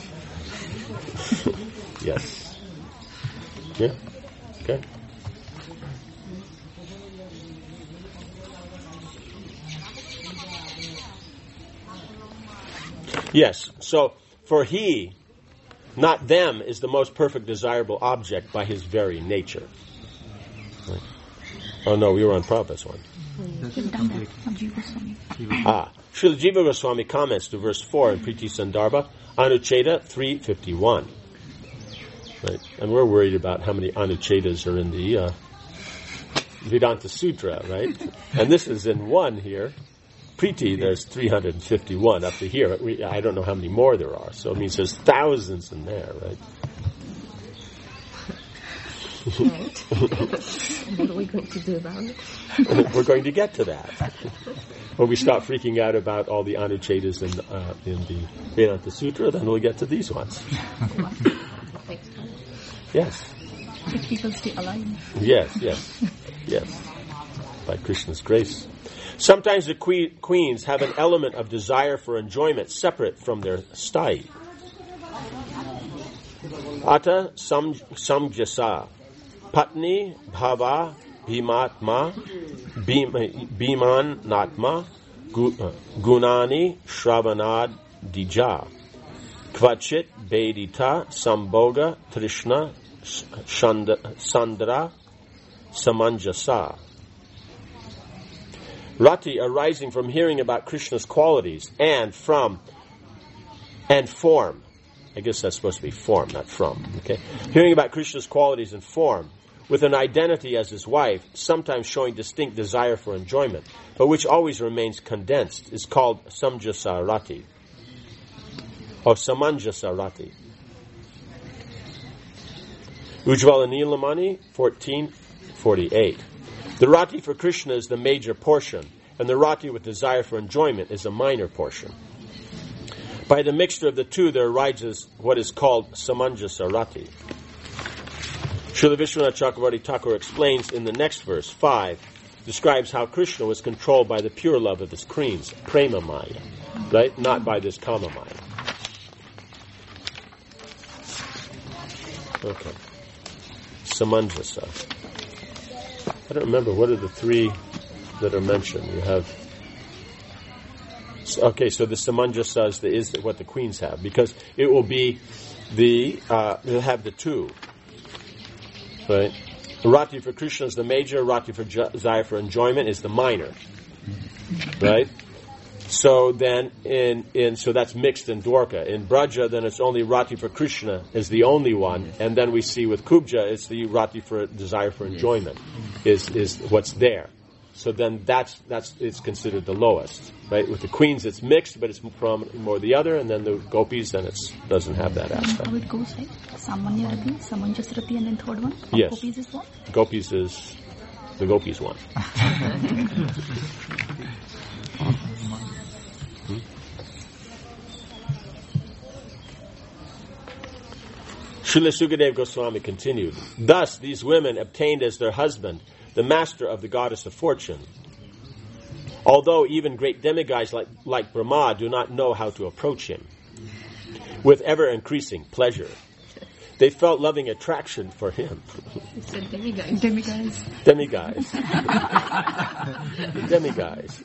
Yes. Yeah. Okay. Yes. So for he, not them, is the most perfect desirable object by his very nature. Right. Oh no, we were on Prabhupada's one. Ah, Srila Jiva Goswami comments to verse four in Priti Sandarbha, Anucheda three fifty-one. Right, and we're worried about how many Anuchedas are in the uh, Vedanta Sutra, right? And this is in one here. Priti, there's three hundred fifty-one up to here. We, I don't know how many more there are, so it means there's thousands in there, right? Right. What are we going to do about it? We're going to get to that. When we stop freaking out about all the Anuchedas in, uh, in the Vedanta Sutra, then we'll get to these ones. Yes. If people stay alive. Yes, yes, yes. By Krishna's grace. Sometimes the que- queens have an element of desire for enjoyment separate from their stai. Ata sam, samjasa. Patni bhava bhimatma bhiman natma gunani shravanad dija. Kvachit bedita samboga trishna sandra samanjasa. Rati arising from hearing about Krishna's qualities and from and form. I guess that's supposed to be form, not from. Okay, hearing about Krishna's qualities and form, with an identity as his wife, sometimes showing distinct desire for enjoyment, but which always remains condensed, is called samjasa rati. Or samanjasa rati. Ujjvala Nilamani, fourteen forty-eight. The rati for Krishna is the major portion, and the rati with desire for enjoyment is a minor portion. By the mixture of the two, there arises what is called samanjasa rati. Srila Vishwanath Chakravarti Thakur explains in the next verse, five, describes how Krishna was controlled by the pure love of his queens, prema maya, right? Not by this kama maya. Okay. Samanjasa. I don't remember, what are the three that are mentioned? You have, okay, so the samanjasa is, the, is what the queens have, because it will be the, uh, they'll have the two, right? Rati for Krishna is the major, rati for desire for enjoyment is the minor, right? So then, in, in so that's mixed in Dwarka. In Braja, then it's only rati for Krishna is the only one, and then we see with Kubja, it's the rati for desire for enjoyment is is what's there. So then that's that's it's considered the lowest, right? With the queens, it's mixed, but it's from more the other, and then the gopis, then it doesn't have that aspect. How it goes, right? Samanya rati, Samanjas rati, and then third one. Yes. Gopis is what? Gopis is the gopis one. Srila Sukadeva Goswami continued, thus these women obtained as their husband the master of the goddess of fortune. Although even great demigods like, like Brahma do not know how to approach him, with ever-increasing pleasure, they felt loving attraction for him. He said demigods. Demigods. Demigods. Demigods.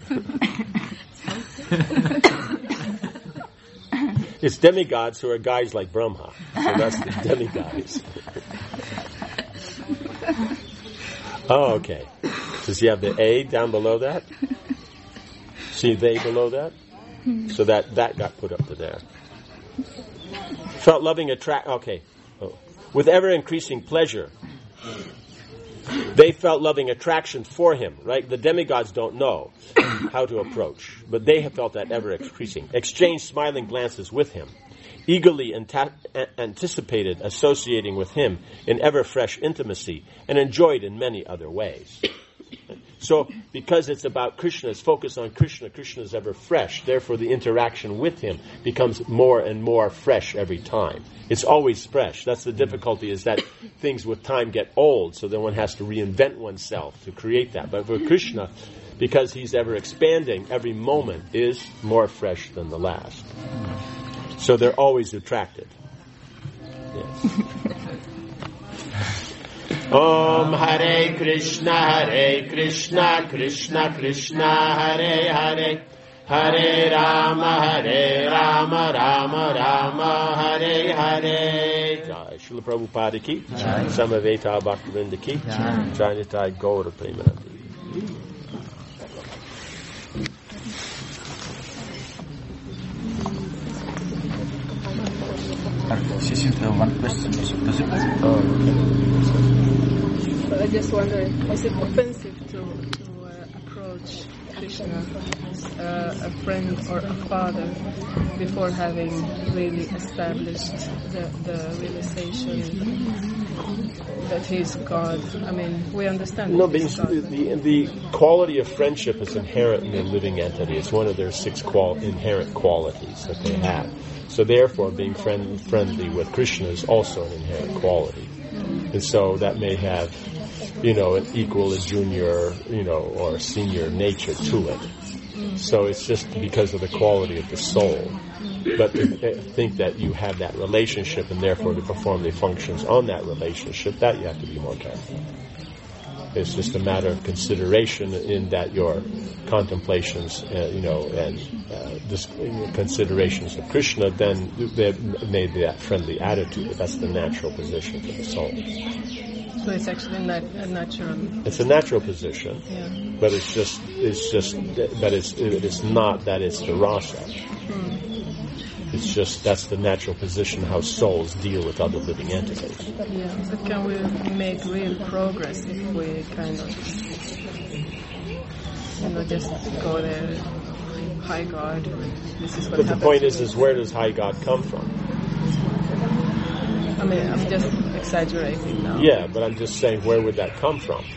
It's demigods who are guys like Brahma. So that's the demigods. Oh, okay. Does he have the A down below that? See they below that? So that, that got put up to there. Felt loving attract. Okay. Oh. With ever-increasing pleasure. They felt loving attraction for him, right? The demigods don't know how to approach, but they have felt that ever-increasing. Exchanged smiling glances with him, eagerly anta- anticipated associating with him in ever-fresh intimacy, and enjoyed in many other ways. So, because it's about Krishna, it's focused on Krishna, Krishna is ever fresh, therefore the interaction with him becomes more and more fresh every time. It's always fresh. That's the difficulty, is that things with time get old, so then one has to reinvent oneself to create that. But for Krishna, because he's ever expanding, every moment is more fresh than the last. So they're always attracted. Yes. Om Hare Krishna, Hare Krishna, Krishna Krishna, Hare Hare, Hare Rama, Hare Rama, Rama Rama, Hare Hare. Jai Srila Prabhupada ki, Samaveta Bhaktivinoda ki, Jai Nitai Gaura Premanandi. She seems to have one question. Oh, okay. But I just wonder, is it offensive to, to uh, approach Krishna, uh, a friend or a father, before having really established the, the realization that he's God? I mean, we understand. No, that he's but God. the, the quality of friendship is inherent in the living entity. It's one of their six qual- inherent qualities that they have. So therefore, being friend, friendly with Krishna is also an inherent quality. And so that may have, you know, an equal, a junior, you know, or a senior nature to it. So it's just because of the quality of the soul. But to think that you have that relationship and therefore to perform the functions on that relationship, that you have to be more careful. It's just a matter of consideration in that your contemplations, uh, you know, and uh, this, considerations of Krishna, then they've made that friendly attitude. But that's the natural position for the soul. So it's actually not a natural. It's a natural position, Yeah. but it's just, it's just, but it's, it's not that it's the rasa. Hmm. It's just that's the natural position how souls deal with other living entities. Yeah. So can we make real progress if we kind of, you know, just go there, high God, this is what But the happens point to is, me. is where does high God come from? I mean, I'm just exaggerating now. Yeah, but I'm just saying, where would that come from?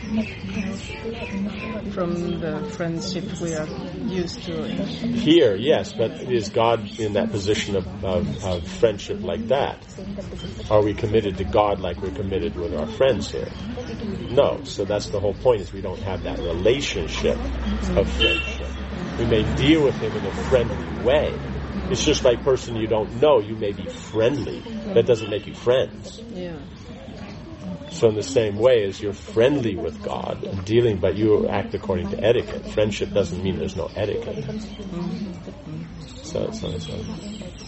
From the friendship we are used to. Here, yes, but is God in that position of, of, of friendship like that? Are we committed to God like we're committed with our friends here? No. So that's the whole point, is we don't have that relationship of friendship. We may deal with him in a friendly way. It's just like a person you don't know, you may be friendly. That doesn't make you friends. Yeah. So in the same way as you're friendly with God and dealing, but you act according to etiquette. Friendship doesn't mean there's no etiquette. So it's not so.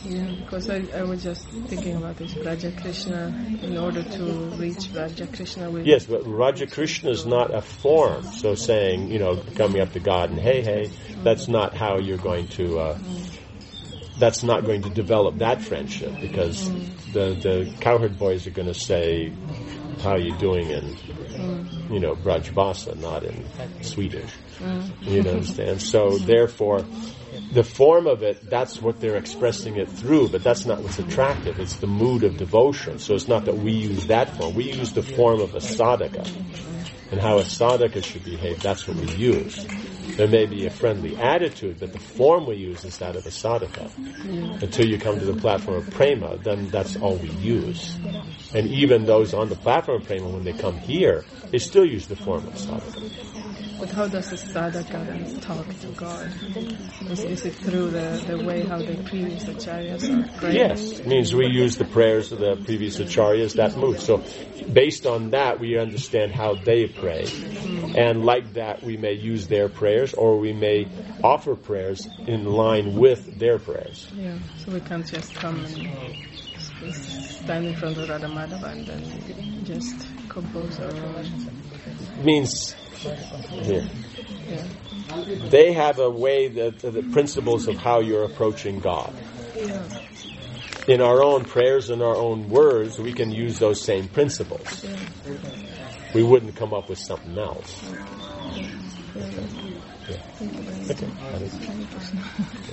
Yeah, because I, I was just thinking about this Raja Krishna. In order to reach Raja Krishna, we Yes, but Raja Krishna is not a form. So saying, you know, coming up to God and hey, hey, that's not how you're going to. Uh, that's not going to develop that friendship, because the the cowherd boys are going to say, "How are you doing?" in you know Brajbasa, not in Swedish. You understand? So therefore, the form of it, that's what they're expressing it through, but that's not what's attractive. It's the mood of devotion. So it's not that we use that form. We use the form of a sadhaka. And how a sadhaka should behave, that's what we use. There may be a friendly attitude, but the form we use is that of a sadhaka. Until you come to the platform of prema, then that's all we use. And even those on the platform of prema, when they come here, they still use the form of sadhaka. But how does the sadhaka then talk to God? Is, is it through the, the way how the previous acharyas are praying? Yes, it means we use the prayers of the previous acharyas, that move. So based on that, we understand how they pray. Mm. And like that, we may use their prayers, or we may offer prayers in line with their prayers. Yeah, so we can't just come and stand in front of Radha Madhava and then just compose our own. Means... Yeah. Yeah. They have a way, that the principles of how you're approaching God. Yeah. In our own prayers and our own words, we can use those same principles. Yeah. We wouldn't come up with something else. Yeah. Yeah. Okay.